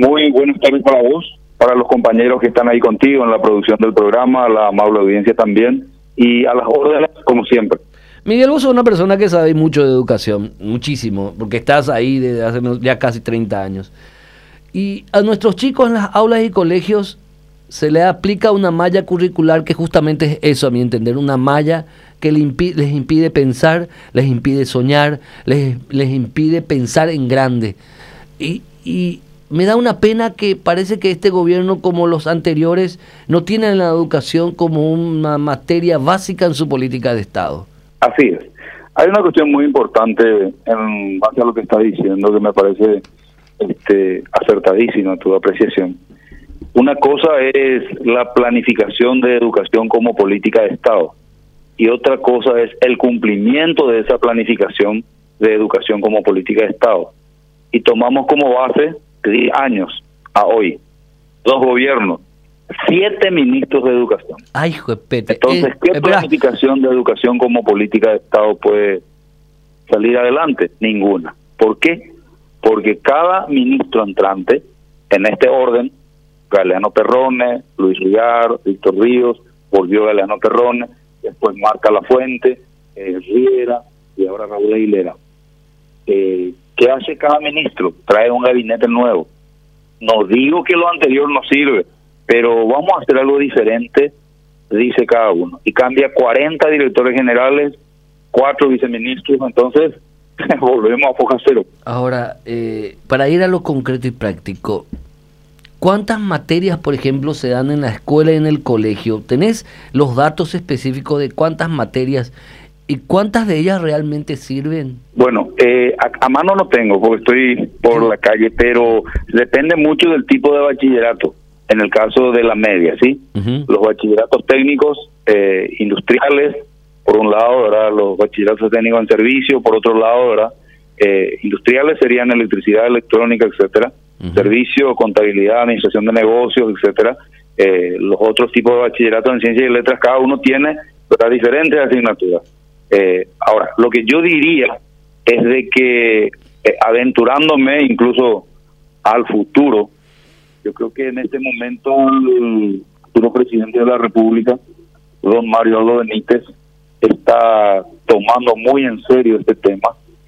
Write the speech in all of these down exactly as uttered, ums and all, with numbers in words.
Muy buenas tardes para vos, para los compañeros que están ahí contigo en la producción del programa, a la amable audiencia también, y a las órdenes como siempre. Miguel, vos sos una persona que sabe mucho de educación, muchísimo, porque estás ahí desde hace ya casi treinta años. Y a nuestros chicos en las aulas y colegios se les aplica una malla curricular que justamente es eso, a mi entender, una malla que les impide, les impide pensar, les impide soñar, les, les impide pensar en grande. Y, y me da una pena que parece que este gobierno, como los anteriores, no tiene la educación como una materia básica en su política de Estado. Así es. Hay una cuestión muy importante en base a lo que está diciendo que me parece este, acertadísima tu apreciación. Una cosa es la planificación de educación como política de Estado y otra cosa es el cumplimiento de esa planificación de educación como política de Estado. Y tomamos como base diez años a hoy, dos gobiernos, siete ministros de educación. Ay, juepete. Entonces, eh, ¿qué espera. planificación de educación como política de Estado puede salir adelante? Ninguna. ¿Por qué? Porque cada ministro entrante, en este orden, Galeano Perrone, Luis Riar, Víctor Ríos, volvió Galeano Perrone, después Marca La Fuente, eh, Riera y ahora Raúl Aguilera. Eh, ¿Qué hace cada ministro? Trae un gabinete nuevo. No digo que lo anterior no sirve, pero vamos a hacer algo diferente, dice cada uno. Y cambia cuarenta directores generales, cuatro viceministros, entonces volvemos a foja cero. Ahora, eh, para ir a lo concreto y práctico, ¿cuántas materias, por ejemplo, se dan en la escuela y en el colegio? ¿Tenés los datos específicos de cuántas materias y cuántas de ellas realmente sirven? Bueno, eh, a, a mano no tengo porque estoy por la calle, pero depende mucho del tipo de bachillerato. En el caso de la media, ¿sí? Uh-huh. Los bachilleratos técnicos, eh, industriales, por un lado, ¿verdad? Los bachilleratos técnicos en servicio, por otro lado, ¿verdad? Eh, industriales serían electricidad, electrónica, etcétera. Uh-huh. Servicio, contabilidad, administración de negocios, etcétera. Eh, los otros tipos de bachilleratos en ciencias y letras, cada uno tiene, ¿verdad?, diferentes asignaturas. Eh, ahora, lo que yo diría es de que, eh, aventurándome incluso al futuro, yo creo que en este momento el futuro presidente de la República, don Mario Aldo Benítez, está tomando muy en serio este tema,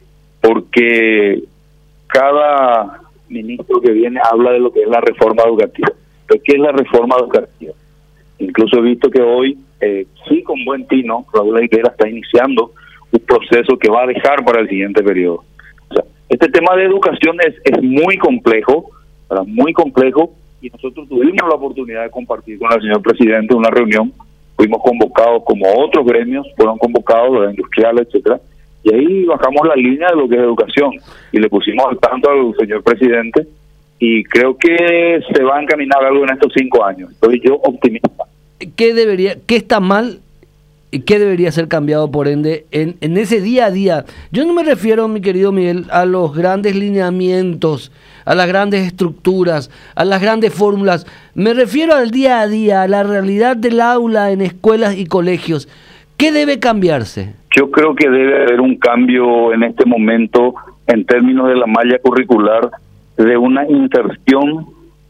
porque cada ministro que viene habla de lo que es la reforma educativa. ¿Pero qué es la reforma educativa? Incluso he visto que hoy, eh, sí con buen tino, Raúl Aguilera está iniciando un proceso que va a dejar para el siguiente periodo. O sea, este tema de educación es, es muy complejo, ¿verdad? Muy complejo, y nosotros tuvimos la oportunidad de compartir con el señor presidente una reunión. Fuimos convocados como otros gremios, fueron convocados, ¿verdad?, industriales, etcétera, y ahí bajamos la línea de lo que es educación y le pusimos al tanto al señor presidente, y creo que se va a encaminar algo en estos cinco años. Estoy yo optimista. ¿Qué debería, qué está mal y qué debería ser cambiado, por ende, en, en ese día a día? Yo no me refiero, mi querido Miguel, a los grandes lineamientos, a las grandes estructuras, a las grandes fórmulas. Me refiero al día a día, a la realidad del aula en escuelas y colegios. ¿Qué debe cambiarse? Yo creo que debe haber un cambio en este momento en términos de la malla curricular, de una inserción,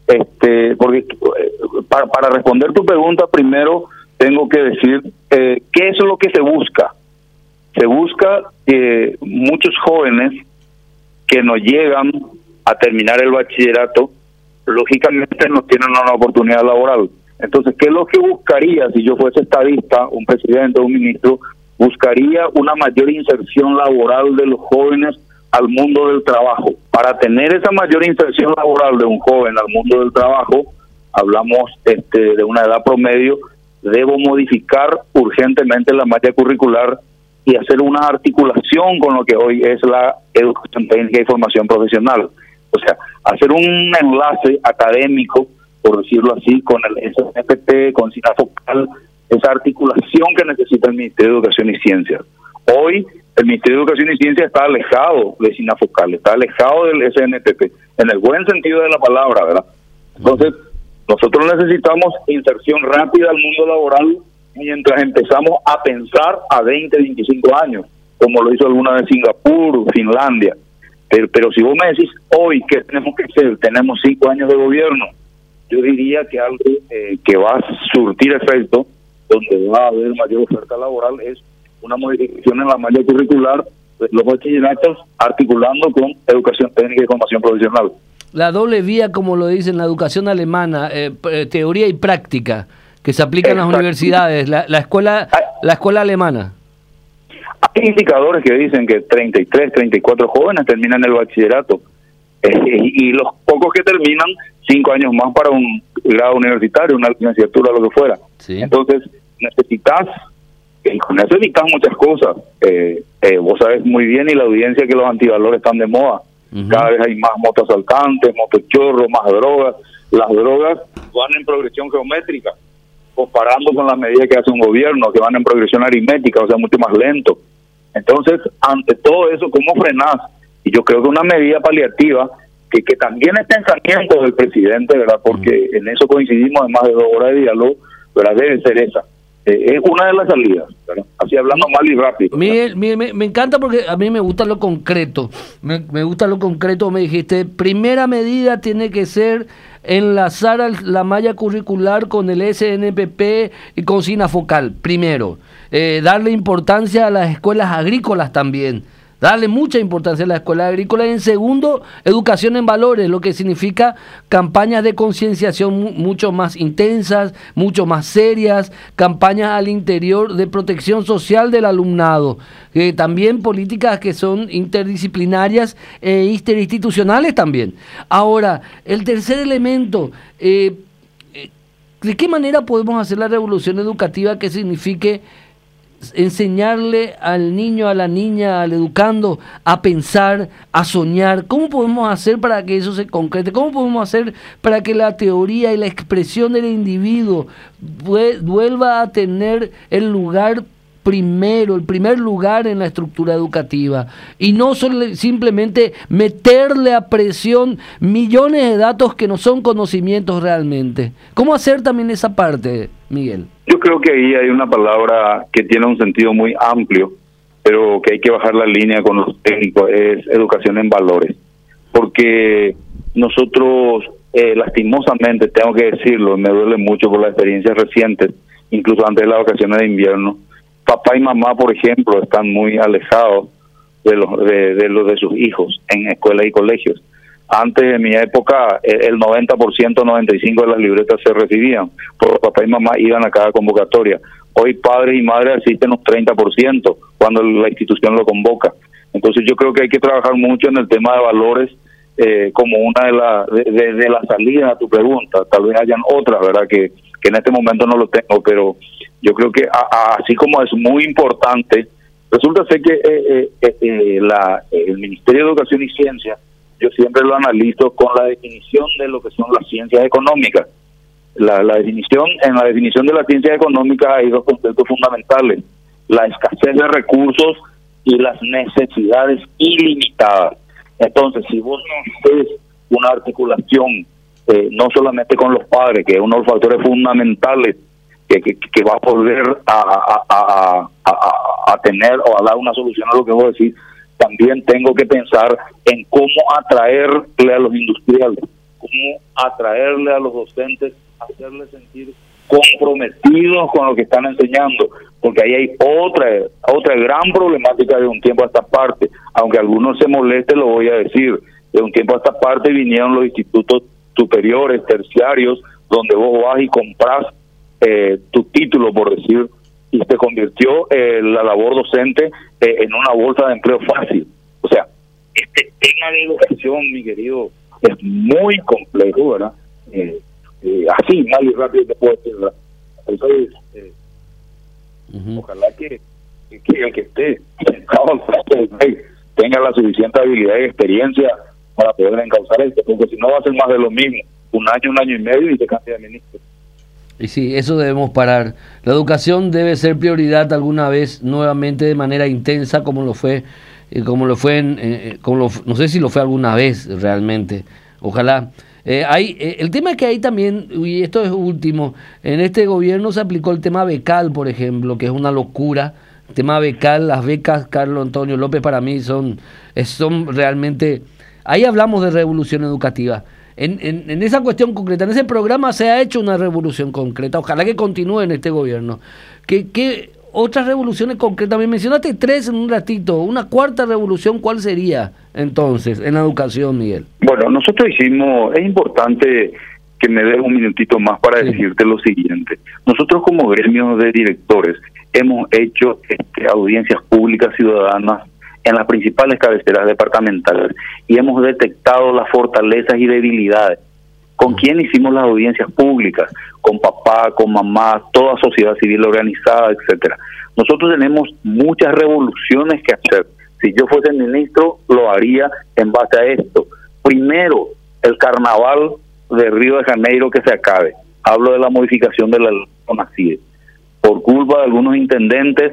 este, porque para, para responder tu pregunta primero tengo que decir eh, qué es lo que se busca. Se busca que muchos jóvenes que no llegan a terminar el bachillerato, lógicamente no tienen una oportunidad laboral. Entonces, ¿qué es lo que buscaría si yo fuese estadista, un presidente o un ministro? Buscaría una mayor inserción laboral de los jóvenes al mundo del trabajo. Para tener esa mayor inserción laboral de un joven al mundo del trabajo, hablamos este, de una edad promedio, debo modificar urgentemente la malla curricular y hacer una articulación con lo que hoy es la educación técnica y formación profesional. O sea, hacer un enlace académico, por decirlo así, con el S N P T, con SINAFOCAL, esa articulación que necesita el Ministerio de Educación y Ciencias. Hoy, el Ministerio de Educación y Ciencias está alejado de SINAFOCAL, está alejado del S N P P, en el buen sentido de la palabra, ¿verdad? Entonces, nosotros necesitamos inserción rápida al mundo laboral mientras empezamos a pensar a veinte, veinticinco años, como lo hizo alguna vez Singapur, Finlandia. Pero, pero si vos me decís hoy qué tenemos que hacer, tenemos cinco años de gobierno, yo diría que algo eh, que va a surtir efecto, donde va a haber mayor oferta laboral, es una modificación en la malla curricular de los bachilleratos, articulando con educación técnica y formación profesional. La doble vía, como lo dicen, la educación alemana, eh, teoría y práctica, que se aplica en las universidades, la, la escuela la escuela alemana. Hay indicadores que dicen que treinta y tres, treinta y cuatro jóvenes terminan el bachillerato, eh, y los pocos que terminan, cinco años más para un grado universitario, una licenciatura, lo que fuera. Sí. Entonces, necesitas, eh, con eso evitas muchas cosas. Eh, eh, vos sabés muy bien, y la audiencia, que los antivalores están de moda. Uh-huh. Cada vez hay más motoasaltantes, motochorros, más drogas. Las drogas van en progresión geométrica, comparando con las medidas que hace un gobierno, que van en progresión aritmética, o sea, mucho más lento. Entonces, ante todo eso, ¿cómo frenás? Y yo creo que una medida paliativa, que, que también es pensamiento del presidente, ¿verdad? Porque uh-huh. en eso coincidimos, además de dos horas de diálogo, ¿verdad? Debe ser esa. Eh, es una de las salidas, ¿verdad? Así hablando mal y rápido. Miguel, Miguel, me, me encanta, porque a mí me gusta lo concreto. Me, me gusta lo concreto. Me dijiste, primera medida tiene que ser enlazar la malla curricular con el S N P P y con SINAFOCAL, primero. Eh, darle importancia a las escuelas agrícolas también. Darle mucha importancia a la escuela agrícola. Y en segundo, educación en valores, lo que significa campañas de concienciación mucho más intensas, mucho más serias, campañas al interior de protección social del alumnado, eh, también políticas que son interdisciplinarias e interinstitucionales también. Ahora, el tercer elemento, eh, ¿de qué manera podemos hacer la revolución educativa que signifique enseñarle al niño, a la niña, al educando a pensar, a soñar? ¿Cómo podemos hacer para que eso se concrete? ¿Cómo podemos hacer para que la teoría y la expresión del individuo vuelva a tener el lugar primero, el primer lugar en la estructura educativa, y no solo simplemente meterle a presión millones de datos que no son conocimientos realmente? ¿Cómo hacer también esa parte, Miguel? Yo creo que ahí hay una palabra que tiene un sentido muy amplio, pero que hay que bajar la línea con los técnicos, es educación en valores. Porque nosotros, eh, lastimosamente, tengo que decirlo, me duele mucho por las experiencias recientes, incluso antes de las vacaciones de invierno, papá y mamá, por ejemplo, están muy alejados de los de, de los de sus hijos en escuelas y colegios. Antes de mi época, el noventa por ciento, noventa y cinco por ciento de las libretas se recibían, porque papá y mamá iban a cada convocatoria. Hoy padres y madres asisten un treinta por ciento cuando la institución lo convoca. Entonces yo creo que hay que trabajar mucho en el tema de valores, eh, como una de, la, de, de, de las salidas a tu pregunta. Tal vez hayan otras, ¿verdad?, que, que en este momento no lo tengo, pero yo creo que a, a, así como es muy importante, resulta ser que eh, eh, eh, la, el Ministerio de Educación y Ciencia, yo siempre lo analizo con la definición de lo que son las ciencias económicas. La, la definición, en la definición de las ciencias económicas hay dos conceptos fundamentales: la escasez de recursos y las necesidades ilimitadas. Entonces, si vos no haces una articulación, eh, no solamente con los padres, que es uno de los factores fundamentales que, que, que va a volver a, a, a, a, a tener o a dar una solución a lo que vos decís, también tengo que pensar en cómo atraerle a los industriales, cómo atraerle a los docentes, hacerles sentir comprometidos con lo que están enseñando, porque ahí hay otra otra gran problemática de un tiempo a esta parte. Aunque algunos se molesten, lo voy a decir, de un tiempo a esta parte vinieron los institutos superiores, terciarios, donde vos vas y compras eh, tu título, por decir, y se convirtió eh, la labor docente eh, en una bolsa de empleo fácil. O sea, este tema de educación, mi querido, es muy complejo, ¿verdad? Eh, eh, así, mal y rápido te puedo decir, ¿verdad? Entonces, eh, uh-huh. ojalá que, que, que el que esté tenga la suficiente habilidad y experiencia para poder encauzar esto, porque si no va a ser más de lo mismo, un año, un año y medio y te cambia de ministro. Y sí, eso debemos parar. La educación debe ser prioridad alguna vez, nuevamente de manera intensa, como lo fue, eh, como lo fue, en, eh, como lo, no sé si lo fue alguna vez realmente. Ojalá. Eh, hay, eh, el tema es que hay también, y esto es último, en este gobierno se aplicó el tema becal, por ejemplo, que es una locura, tema becal, las becas Carlos Antonio López para mí son, son realmente, ahí hablamos de revolución educativa. En, en, en esa cuestión concreta, en ese programa se ha hecho una revolución concreta, ojalá que continúe en este gobierno. ¿Qué, qué otras revoluciones concretas? Me mencionaste tres en un ratito, una cuarta revolución, ¿cuál sería entonces en la educación, Miguel? Bueno, nosotros hicimos, es importante que me des un minutito más para sí. decirte lo siguiente. Nosotros como gremio de directores hemos hecho este, audiencias públicas ciudadanas en las principales cabeceras departamentales y hemos detectado las fortalezas y debilidades. ¿Con quién hicimos las audiencias públicas? Con papá, con mamá, toda sociedad civil organizada, etcétera. Nosotros tenemos muchas revoluciones que hacer. Si yo fuese ministro, lo haría en base a esto. Primero, el carnaval de Río de Janeiro que se acabe. Hablo de la modificación de la ley CONACYT. Por culpa de algunos intendentes,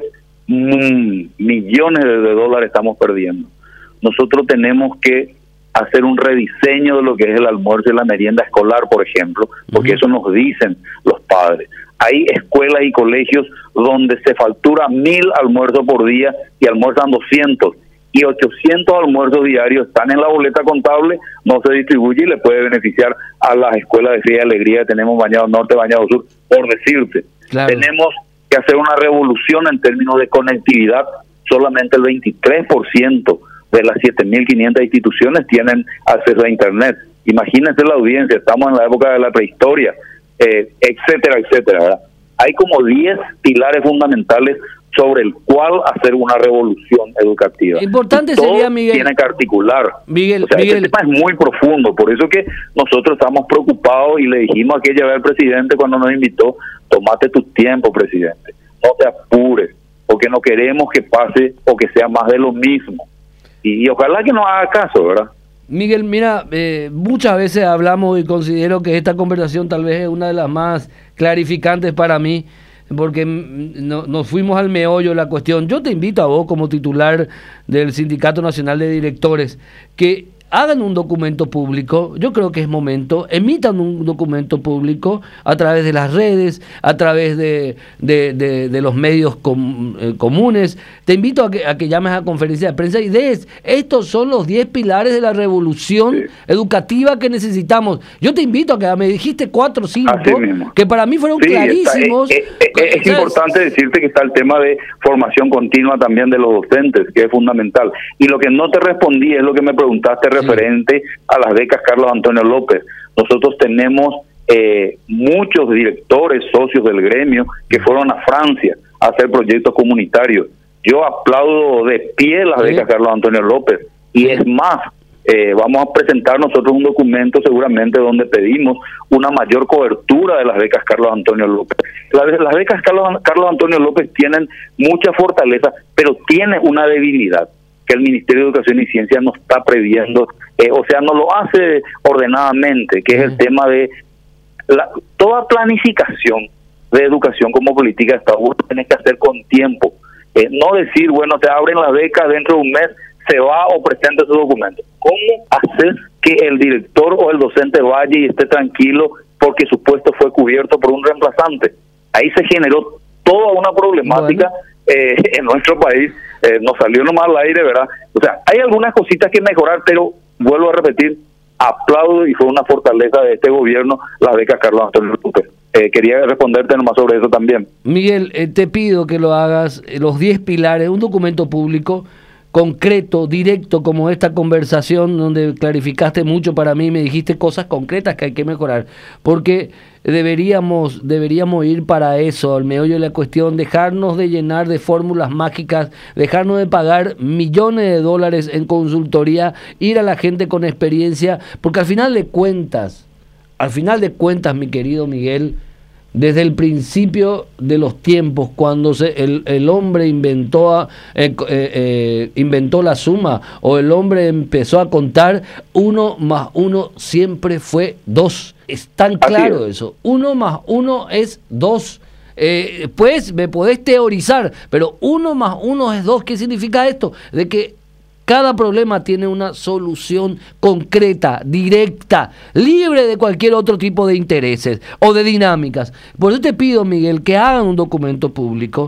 mmm, millones de, de dólares estamos perdiendo. Nosotros tenemos que hacer un rediseño de lo que es el almuerzo y la merienda escolar, por ejemplo, porque uh-huh. eso nos dicen los padres. Hay escuelas y colegios donde se factura mil almuerzos por día y almuerzan doscientos, y ochocientos almuerzos diarios están en la boleta contable, no se distribuye y le puede beneficiar a las escuelas de Fe y Alegría que tenemos Bañado Norte, Bañado Sur, por decirte. Claro. Tenemos que hacer una revolución en términos de conectividad. Solamente el veintitrés por ciento de las siete mil quinientas instituciones tienen acceso a Internet. Imagínense la audiencia, estamos en la época de la prehistoria, eh, etcétera, etcétera, ¿verdad? Hay como diez pilares fundamentales sobre el cual hacer una revolución educativa. Importante todo sería, Miguel, tiene que articular. Miguel, o sea, Miguel. este tema es muy profundo, por eso que nosotros estamos preocupados y le dijimos aquella vez al presidente cuando nos invitó, tomate tu tiempo, presidente, no te apures, porque no queremos que pase o que sea más de lo mismo. Y, y ojalá que nos haga caso, ¿verdad? Miguel, mira, eh, muchas veces hablamos y considero que esta conversación tal vez es una de las más clarificantes para mí, porque no, nos fuimos al meollo de la cuestión. Yo te invito a vos como titular del Sindicato Nacional de Directores que hagan un documento público. Yo creo que es momento, emitan un documento público a través de las redes, a través de, de, de, de los medios com, eh, comunes. Te invito a que, a que llames a conferencia de prensa y des, estos son los diez pilares de la revolución sí. educativa que necesitamos. Yo te invito a que me dijiste cuatro o cinco, que para mí fueron sí, clarísimos. Está, es es, es importante decirte que está el tema de formación continua también de los docentes, que es fundamental. Y lo que no te respondí es lo que me preguntaste referente sí. a las becas Carlos Antonio López. Nosotros tenemos eh, muchos directores, socios del gremio, que fueron a Francia a hacer proyectos comunitarios. Yo aplaudo de pie las sí. becas Carlos Antonio López. Y sí. es más, eh, vamos a presentar nosotros un documento seguramente donde pedimos una mayor cobertura de las becas Carlos Antonio López. Las, las becas Carlos, Carlos Antonio López tienen mucha fortaleza, pero tiene una debilidad que el Ministerio de Educación y Ciencia no está previendo, eh, o sea, no lo hace ordenadamente, que es el tema de la, toda planificación de educación como política de Estado, tiene que hacer con tiempo, eh, no decir, bueno, te abren las becas, dentro de un mes se va o presenta su documento. ¿Cómo hacer que el director o el docente vaya y esté tranquilo porque su puesto fue cubierto por un reemplazante? Ahí se generó toda una problemática bueno. eh, en nuestro país. Eh, nos salió nomás al aire, ¿verdad? O sea, hay algunas cositas que mejorar, pero vuelvo a repetir, aplaudo y fue una fortaleza de este gobierno la beca Carlos Antonio López. Eh, quería responderte nomás sobre eso también. Miguel, eh, te pido que lo hagas, eh, los diez pilares, un documento público concreto, directo, como esta conversación donde clarificaste mucho para mí, me dijiste cosas concretas que hay que mejorar, porque deberíamos deberíamos ir para eso, al meollo de la cuestión, dejarnos de llenar de fórmulas mágicas, dejarnos de pagar millones de dólares en consultoría, ir a la gente con experiencia, porque al final de cuentas, al final de cuentas, mi querido Miguel, desde el principio de los tiempos, cuando se, el, el hombre inventó, a, eh, eh, eh, inventó la suma, o el hombre empezó a contar, uno más uno siempre fue dos. Es tan claro eso. Uno más uno es dos. Eh, pues me podés teorizar, pero uno más uno es dos. ¿Qué significa esto? De que cada problema tiene una solución concreta, directa, libre de cualquier otro tipo de intereses o de dinámicas. Por eso te pido, Miguel, que hagan un documento público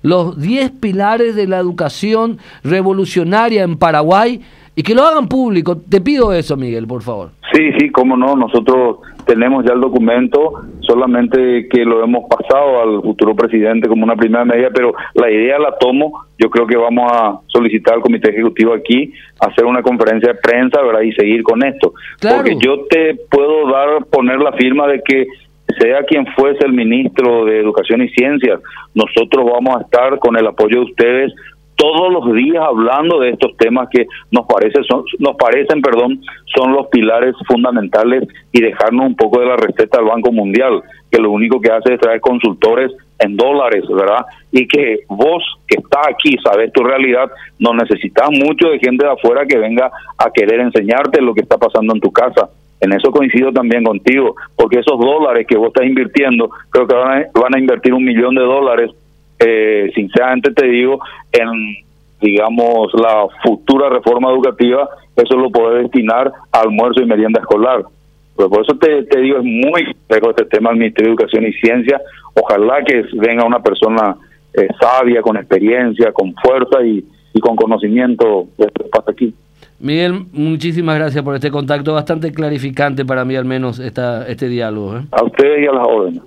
los diez pilares de la educación revolucionaria en Paraguay y que lo hagan público. Te pido eso, Miguel, por favor. Sí, sí, cómo no, nosotros tenemos ya el documento, solamente que lo hemos pasado al futuro presidente como una primera medida, pero la idea la tomo. Yo creo que vamos a solicitar al comité ejecutivo aquí, hacer una conferencia de prensa, ¿verdad? Y seguir con esto. Claro. Porque yo te puedo dar, poner la firma de que sea quien fuese el ministro de Educación y Ciencias, nosotros vamos a estar con el apoyo de ustedes todos los días hablando de estos temas que nos parece son, nos parecen, perdón, son los pilares fundamentales, y dejarnos un poco de la receta del Banco Mundial, que lo único que hace es traer consultores en dólares, ¿verdad? Y que vos, que estás aquí, sabes tu realidad, no necesitas mucho de gente de afuera que venga a querer enseñarte lo que está pasando en tu casa. En eso coincido también contigo, porque esos dólares que vos estás invirtiendo, creo que van a, van a invertir un millón de dólares, eh, sinceramente te digo, en, digamos, la futura reforma educativa. Eso lo podés destinar a almuerzo y merienda escolar. Pero por eso te, te digo, es muy complejo este tema del Ministerio de Educación y Ciencia. Ojalá que venga una persona eh, sabia, con experiencia, con fuerza y, y con conocimiento de lo que pasa aquí. Miguel, muchísimas gracias por este contacto, bastante clarificante para mí al menos esta, este diálogo, ¿eh? A ustedes y a las órdenes.